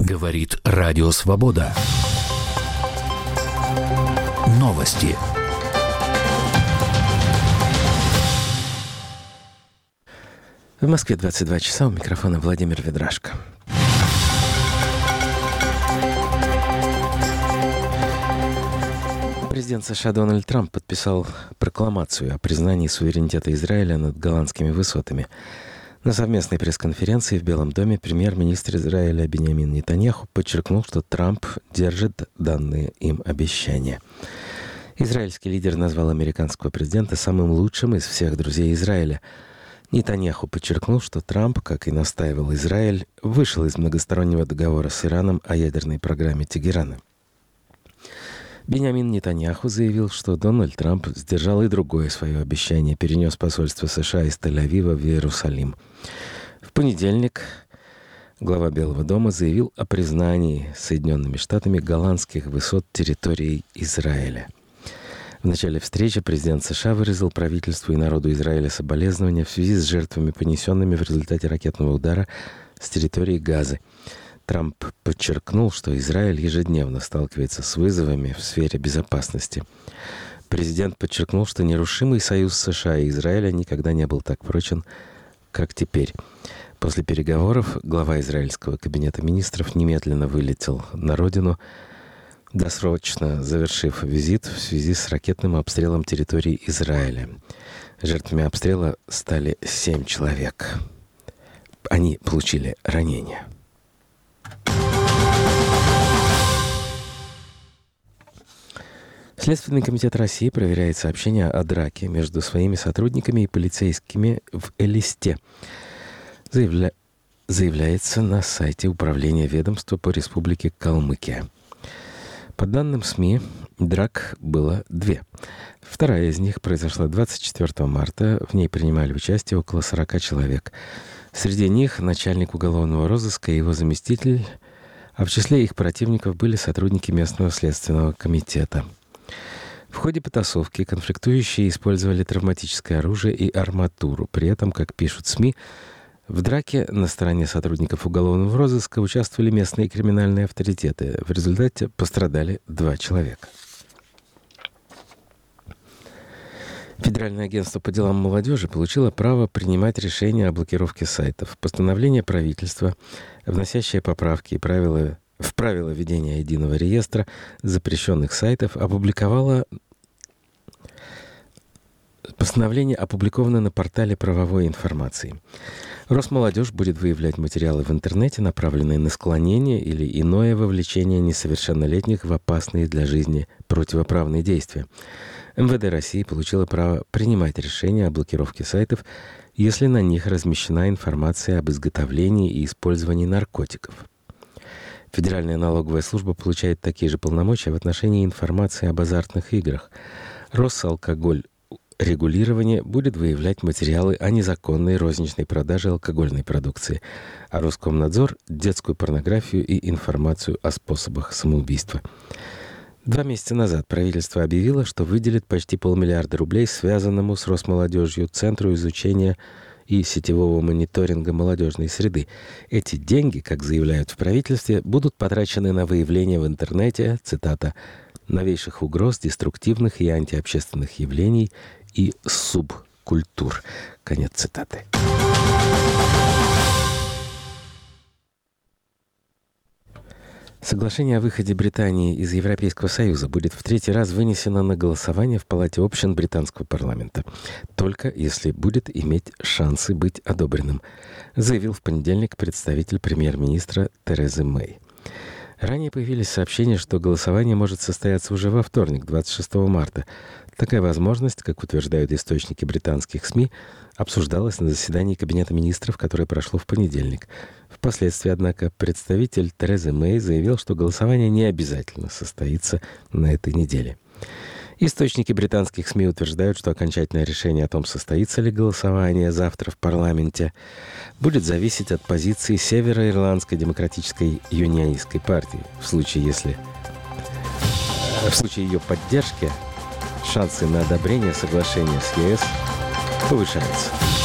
Говорит Радио Свобода. Новости. В Москве 22 часа. У микрофона Владимир Ведрашко. Президент США Дональд Трамп подписал прокламацию о признании суверенитета Израиля над Голландскими высотами. На совместной пресс-конференции в Белом доме премьер-министр Израиля Биньямин Нетаньяху подчеркнул, что Трамп держит данные им обещания. Израильский лидер назвал американского президента самым лучшим из всех друзей Израиля. Нетаньяху подчеркнул, что Трамп, как и настаивал Израиль, вышел из многостороннего договора с Ираном о ядерной программе Тегерана. Биньямин Нетаньяху заявил, что Дональд Трамп сдержал и другое свое обещание, перенес посольство США из Тель-Авива в Иерусалим. В понедельник глава Белого дома заявил о признании Соединенными Штатами голландских высот территории Израиля. В начале встречи президент США выразил правительству и народу Израиля соболезнования в связи с жертвами, понесенными в результате ракетного удара с территории Газы. Трамп подчеркнул, что Израиль ежедневно сталкивается с вызовами в сфере безопасности. Президент подчеркнул, что нерушимый союз США и Израиля никогда не был так прочен, как теперь. После переговоров глава израильского кабинета министров немедленно вылетел на родину, досрочно завершив визит в связи с ракетным обстрелом территории Израиля. Жертвами обстрела стали 7 человек. Они получили ранения. Следственный комитет России проверяет сообщения о драке между своими сотрудниками и полицейскими в Элисте. Заявляется на сайте Управления ведомства по Республике Калмыкия. По данным СМИ, драк было 2. Вторая из них произошла 24 марта. В ней принимали участие около 40 человек. Среди них начальник уголовного розыска и его заместитель, а в числе их противников были сотрудники местного следственного комитета. В ходе потасовки конфликтующие использовали травматическое оружие и арматуру. При этом, как пишут СМИ, в драке на стороне сотрудников уголовного розыска участвовали местные криминальные авторитеты. В результате пострадали 2 человека. Федеральное агентство по делам молодежи получило право принимать решения о блокировке сайтов. Постановление правительства, вносящее поправки и в правила ведения единого реестра запрещенных сайтов, Постановление опубликовано на портале правовой информации. Росмолодежь будет выявлять материалы в интернете, направленные на склонение или иное вовлечение несовершеннолетних в опасные для жизни противоправные действия. МВД России получило право принимать решения о блокировке сайтов, если на них размещена информация об изготовлении и использовании наркотиков. Федеральная налоговая служба получает такие же полномочия в отношении информации об азартных играх. Росалкогольрегулирование будет выявлять материалы о незаконной розничной продаже алкогольной продукции, а Роскомнадзор — детскую порнографию и информацию о способах самоубийства. 2 месяца назад правительство объявило, что выделит почти $500 миллиона рублей связанному с Росмолодежью Центру изучения и сетевого мониторинга молодежной среды. Эти деньги, как заявляют в правительстве, будут потрачены на выявление в интернете, цитата, «новейших угроз, деструктивных и антиобщественных явлений и субкультур». Конец цитаты. Соглашение о выходе Британии из Европейского Союза будет в 3-й раз вынесено на голосование в Палате общин британского парламента, только если будет иметь шансы быть одобренным, заявил в понедельник представитель премьер-министра Терезы Мэй. Ранее появились сообщения, что голосование может состояться уже во вторник, 26 марта. Такая возможность, как утверждают источники британских СМИ, обсуждалась на заседании Кабинета министров, которое прошло в понедельник. Впоследствии, однако, представитель Терезы Мэй заявил, что голосование не обязательно состоится на этой неделе. Источники британских СМИ утверждают, что окончательное решение о том, состоится ли голосование завтра в парламенте, будет зависеть от позиции Североирландской демократической юнионистской партии. В случае ее поддержки шансы на одобрение соглашения с ЕС повышаются.